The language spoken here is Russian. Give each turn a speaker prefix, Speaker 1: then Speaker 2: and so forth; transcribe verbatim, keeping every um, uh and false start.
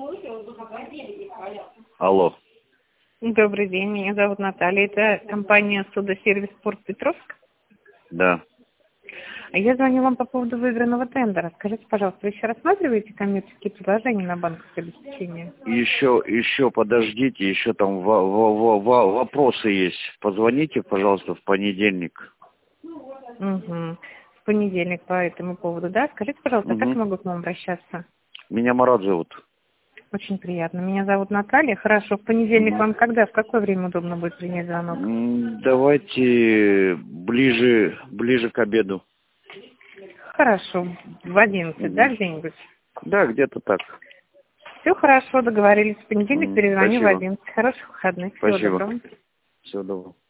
Speaker 1: Алло.
Speaker 2: Добрый день, меня зовут Наталья. Это компания «Судосервис Порт Петровск».
Speaker 1: Да.
Speaker 2: Я звоню вам по поводу выигранного тендера. Скажите, пожалуйста, вы еще рассматриваете коммерческие предложения на банковское обеспечение?
Speaker 1: Еще, еще подождите, еще там во- во- во- во- вопросы есть. Позвоните, пожалуйста, в понедельник.
Speaker 2: Угу. В понедельник по этому поводу, да? Скажите, пожалуйста, как
Speaker 1: Угу.
Speaker 2: я могу к вам обращаться?
Speaker 1: Меня Марат зовут.
Speaker 2: Очень приятно. Меня зовут Наталья. Хорошо. В понедельник
Speaker 1: Угу.
Speaker 2: вам когда? В какое время удобно будет принять звонок?
Speaker 1: М, Давайте ближе, ближе к обеду.
Speaker 2: Хорошо. В одиннадцать, да,
Speaker 1: Угу.
Speaker 2: где-нибудь?
Speaker 1: Да, где-то так.
Speaker 2: Все хорошо, договорились. В понедельник
Speaker 1: М,
Speaker 2: перезвоню в
Speaker 1: Спасибо.
Speaker 2: одиннадцать. Хороших выходных. Всего
Speaker 1: Спасибо.
Speaker 2: доброго.
Speaker 1: Всего доброго.